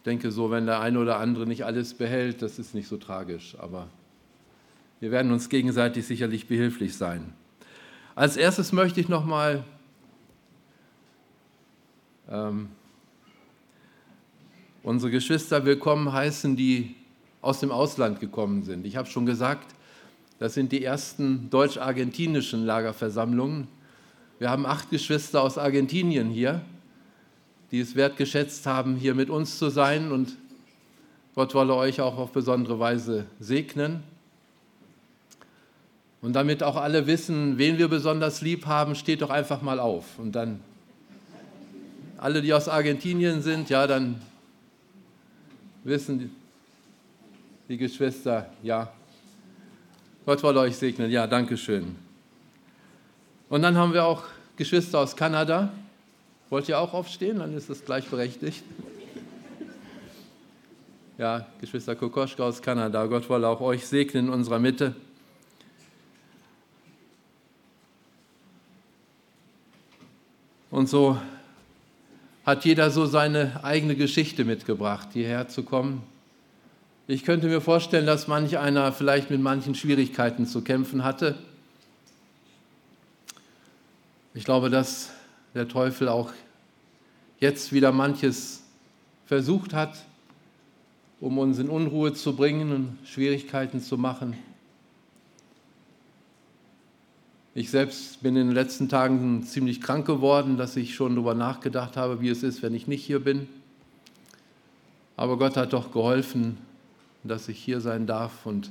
denke so, wenn der eine oder andere nicht alles behält, das ist nicht so tragisch, aber wir werden uns gegenseitig sicherlich behilflich sein. Als erstes möchte ich nochmal unsere Geschwister willkommen heißen, die aus dem Ausland gekommen sind. Ich habe schon gesagt, das sind die ersten deutsch-argentinischen Lagerversammlungen. Wir haben 8 Geschwister aus Argentinien hier, die es wertgeschätzt haben, hier mit uns zu sein, und Gott wolle euch auch auf besondere Weise segnen. Und damit auch alle wissen, wen wir besonders lieb haben, steht doch einfach mal auf. Und dann alle, die aus Argentinien sind, ja, dann wissen die Geschwister, ja, Gott wolle euch segnen, ja, danke schön. Und dann haben wir auch Geschwister aus Kanada. Wollt ihr auch aufstehen? Dann ist das gleichberechtigt. Ja, Geschwister Kokoschka aus Kanada, Gott wolle auch euch segnen in unserer Mitte. Und so hat jeder so seine eigene Geschichte mitgebracht, hierher zu kommen. Ich könnte mir vorstellen, dass manch einer vielleicht mit manchen Schwierigkeiten zu kämpfen hatte. Ich glaube, dass der Teufel auch jetzt wieder manches versucht hat, um uns in Unruhe zu bringen und Schwierigkeiten zu machen. Ich selbst bin in den letzten Tagen ziemlich krank geworden, dass ich schon darüber nachgedacht habe, wie es ist, wenn ich nicht hier bin. Aber Gott hat doch geholfen, dass ich hier sein darf. Und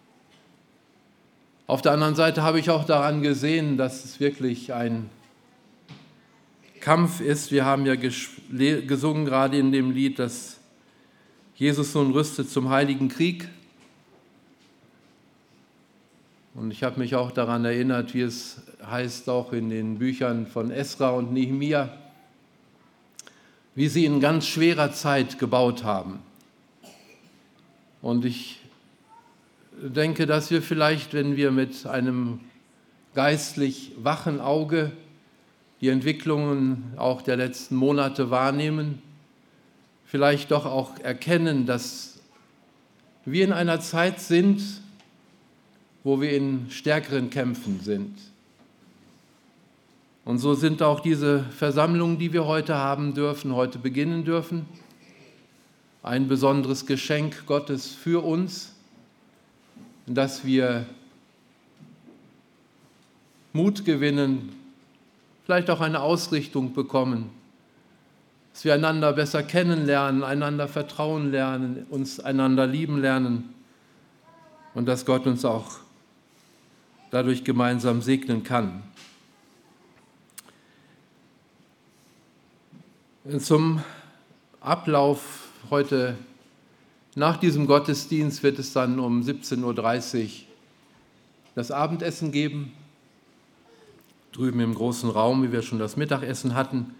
auf der anderen Seite habe ich auch daran gesehen, dass es wirklich ein Kampf ist. Wir haben ja gesungen gerade in dem Lied, dass Jesus nun rüstet zum heiligen Krieg. Und ich habe mich auch daran erinnert, wie es heißt auch in den Büchern von Esra und Nehemia, wie sie in ganz schwerer Zeit gebaut haben. Und ich denke, dass wir vielleicht, wenn wir mit einem geistlich wachen Auge die Entwicklungen auch der letzten Monate wahrnehmen, vielleicht doch auch erkennen, dass wir in einer Zeit sind, wo wir in stärkeren Kämpfen sind. Und so sind auch diese Versammlungen, die wir heute haben dürfen, heute beginnen dürfen, ein besonderes Geschenk Gottes für uns, dass wir Mut gewinnen, vielleicht auch eine Ausrichtung bekommen, dass wir einander besser kennenlernen, einander vertrauen lernen, uns einander lieben lernen und dass Gott uns auch dadurch gemeinsam segnen kann. Zum Ablauf heute nach diesem Gottesdienst wird es dann um 17:30 Uhr das Abendessen geben, drüben im großen Raum, wie wir schon das Mittagessen hatten.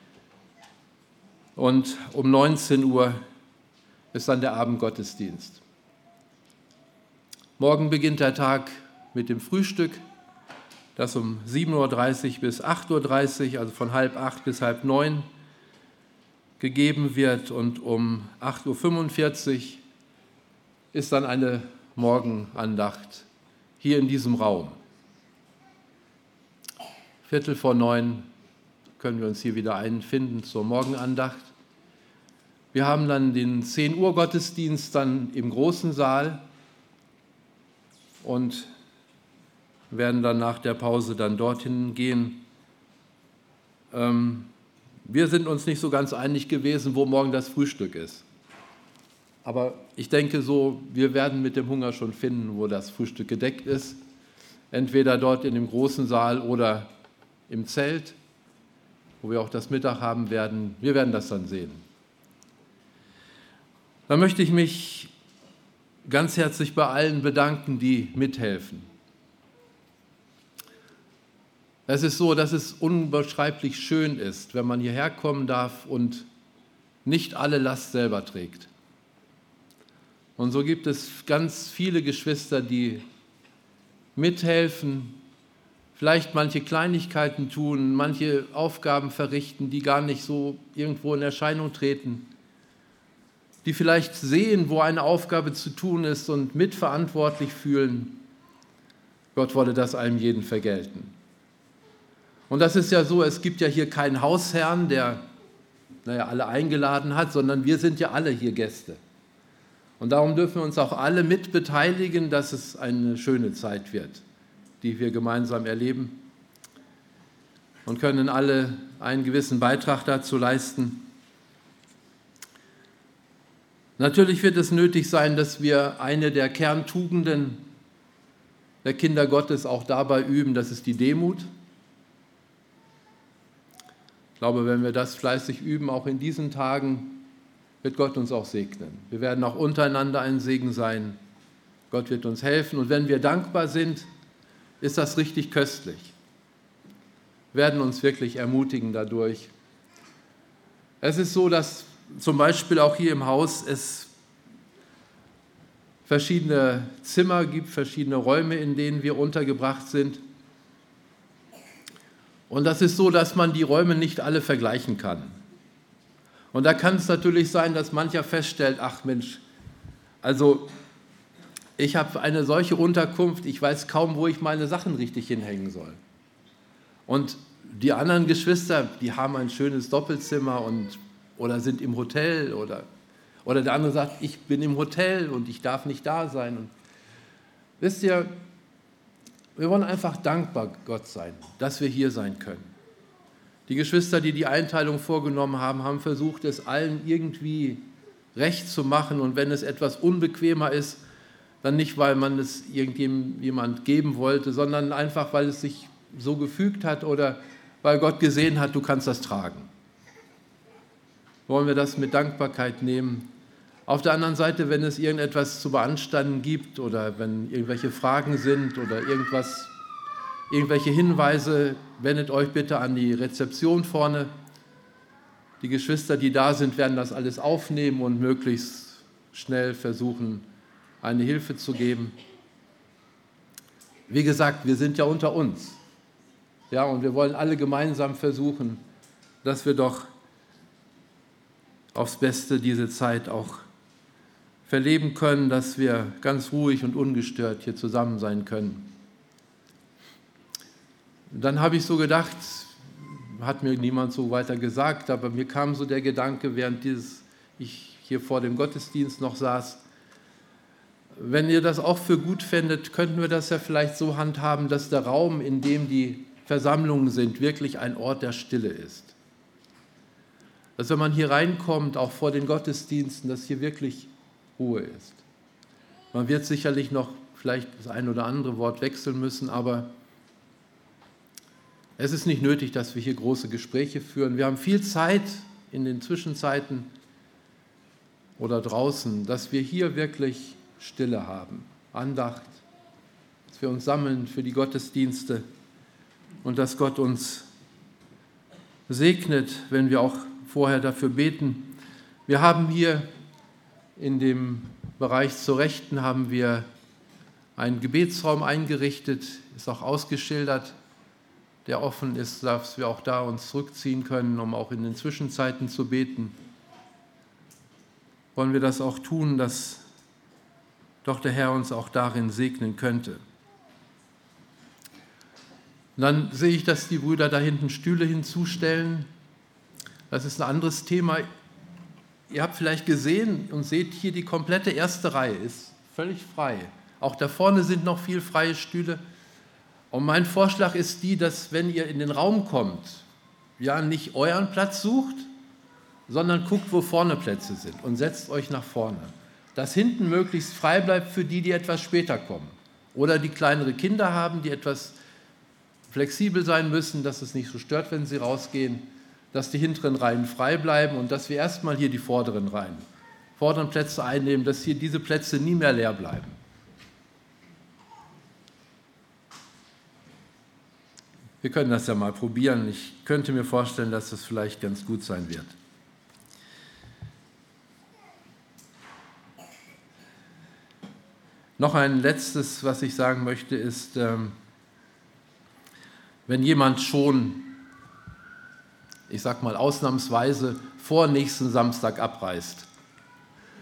Und um 19 Uhr ist dann der Abendgottesdienst. Morgen beginnt der Tag mit dem Frühstück, das um 7:30 Uhr bis 8:30 Uhr, also von 7:30 bis 8:30 gegeben wird, und um 8:45 Uhr ist dann eine Morgenandacht hier in diesem Raum. 8:45 können wir uns hier wieder einfinden zur Morgenandacht. Wir haben dann den 10 Uhr Gottesdienst dann im großen Saal und werden dann nach der Pause dann dorthin gehen. Wir sind uns nicht so ganz einig gewesen, wo morgen das Frühstück ist. Aber ich denke so, wir werden mit dem Hunger schon finden, wo das Frühstück gedeckt ist. Entweder dort in dem großen Saal oder im Zelt, wo wir auch das Mittag haben werden. Wir werden das dann sehen. Dann möchte ich mich ganz herzlich bei allen bedanken, die mithelfen. Es ist so, dass es unbeschreiblich schön ist, wenn man hierher kommen darf und nicht alle Last selber trägt. Und so gibt es ganz viele Geschwister, die mithelfen, vielleicht manche Kleinigkeiten tun, manche Aufgaben verrichten, die gar nicht so irgendwo in Erscheinung treten. die vielleicht sehen, wo eine Aufgabe zu tun ist und mitverantwortlich fühlen. Gott wolle das einem jeden vergelten. Und das ist ja so, es gibt ja hier keinen Hausherrn, der alle eingeladen hat, sondern wir sind ja alle hier Gäste. Und darum dürfen wir uns auch alle mit beteiligen, dass es eine schöne Zeit wird, die wir gemeinsam erleben, und können alle einen gewissen Beitrag dazu leisten. Natürlich wird es nötig sein, dass wir eine der Kerntugenden der Kinder Gottes auch dabei üben, das ist die Demut. Ich glaube, wenn wir das fleißig üben, auch in diesen Tagen, wird Gott uns auch segnen. Wir werden auch untereinander ein Segen sein. Gott wird uns helfen. Und wenn wir dankbar sind, ist das richtig köstlich. Wir werden uns wirklich ermutigen dadurch. Es ist so, dass zum Beispiel auch hier im Haus es verschiedene Zimmer gibt, verschiedene Räume, in denen wir untergebracht sind. Und das ist so, dass man die Räume nicht alle vergleichen kann. Und da kann es natürlich sein, dass mancher feststellt, ach Mensch, also ich habe eine solche Unterkunft, ich weiß kaum, wo ich meine Sachen richtig hinhängen soll. Und die anderen Geschwister, die haben ein schönes Doppelzimmer oder sind im Hotel oder der andere sagt, ich bin im Hotel und ich darf nicht da sein. Und wisst ihr, wir wollen einfach dankbar Gott sein, dass wir hier sein können. Die Geschwister, die die Einteilung vorgenommen haben, haben versucht, es allen irgendwie recht zu machen. Und wenn es etwas unbequemer ist, dann nicht, weil man es irgendjemand geben wollte, sondern einfach, weil es sich so gefügt hat oder weil Gott gesehen hat, du kannst das tragen. Wollen wir das mit Dankbarkeit nehmen? Auf der anderen Seite, wenn es irgendetwas zu beanstanden gibt oder wenn irgendwelche Fragen sind oder irgendwelche Hinweise, wendet euch bitte an die Rezeption vorne. Die Geschwister, die da sind, werden das alles aufnehmen und möglichst schnell versuchen, eine Hilfe zu geben. Wie gesagt, wir sind ja unter uns. Ja, und wir wollen alle gemeinsam versuchen, dass wir doch aufs Beste diese Zeit auch verleben können, dass wir ganz ruhig und ungestört hier zusammen sein können. Dann habe ich so gedacht, hat mir niemand so weiter gesagt, aber mir kam so der Gedanke, während ich hier vor dem Gottesdienst noch saß, wenn ihr das auch für gut fändet, könnten wir das ja vielleicht so handhaben, dass der Raum, in dem die Versammlungen sind, wirklich ein Ort der Stille ist. Dass wenn man hier reinkommt, auch vor den Gottesdiensten, dass hier wirklich Ruhe ist. Man wird sicherlich noch vielleicht das ein oder andere Wort wechseln müssen, aber es ist nicht nötig, dass wir hier große Gespräche führen. Wir haben viel Zeit in den Zwischenzeiten oder draußen, dass wir hier wirklich Stille haben, Andacht, dass wir uns sammeln für die Gottesdienste und dass Gott uns segnet, wenn wir auch vorher dafür beten. Wir haben hier in dem Bereich zur Rechten haben wir einen Gebetsraum eingerichtet, ist auch ausgeschildert, der offen ist, dass wir auch da uns zurückziehen können, um auch in den Zwischenzeiten zu beten. Wollen wir das auch tun, dass doch der Herr uns auch darin segnen könnte. Und dann sehe ich, dass die Brüder da hinten Stühle hinzustellen. Das ist ein anderes Thema. Ihr habt vielleicht gesehen und seht hier, die komplette erste Reihe ist völlig frei. Auch da vorne sind noch viele freie Stühle. Und mein Vorschlag ist dass wenn ihr in den Raum kommt, ja nicht euren Platz sucht, sondern guckt, wo vorne Plätze sind und setzt euch nach vorne. Dass hinten möglichst frei bleibt für die etwas später kommen. Oder die kleinere Kinder haben, die etwas flexibel sein müssen, dass es nicht so stört, wenn sie rausgehen, dass die hinteren Reihen frei bleiben und dass wir erstmal hier die vorderen Plätze einnehmen, dass hier diese Plätze nie mehr leer bleiben. Wir können das ja mal probieren. Ich könnte mir vorstellen, dass das vielleicht ganz gut sein wird. Noch ein letztes, was ich sagen möchte, ist, wenn jemand schon, ich sag mal ausnahmsweise, vor nächsten Samstag abreist,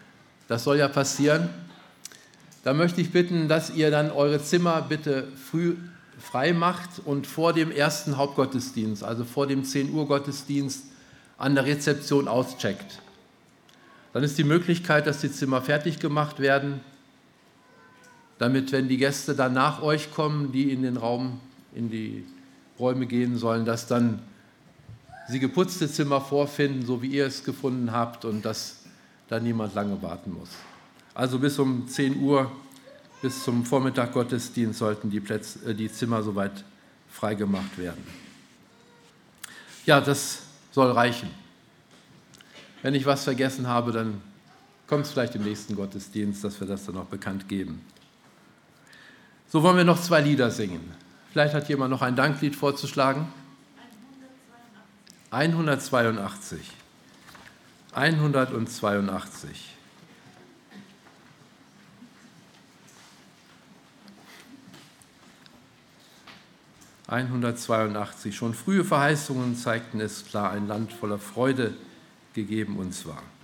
Das soll ja passieren. Da möchte ich bitten, dass ihr dann eure Zimmer bitte früh frei macht und vor dem ersten Hauptgottesdienst, also vor dem 10 Uhr Gottesdienst, an der Rezeption auscheckt. Dann ist die Möglichkeit, dass die Zimmer fertig gemacht werden, damit, wenn die Gäste dann nach euch kommen, die in die Räume gehen sollen, dass dann sie geputzte Zimmer vorfinden, so wie ihr es gefunden habt, und dass da niemand lange warten muss. Also bis um 10 Uhr, bis zum Vormittag Gottesdienst sollten die Zimmer soweit freigemacht werden. Ja, das soll reichen. Wenn ich was vergessen habe, dann kommt es vielleicht im nächsten Gottesdienst, dass wir das dann auch bekannt geben. So wollen wir noch 2 Lieder singen. Vielleicht hat jemand noch ein Danklied vorzuschlagen. 182. 182. Schon frühe Verheißungen zeigten es klar, ein Land voller Freude gegeben uns war.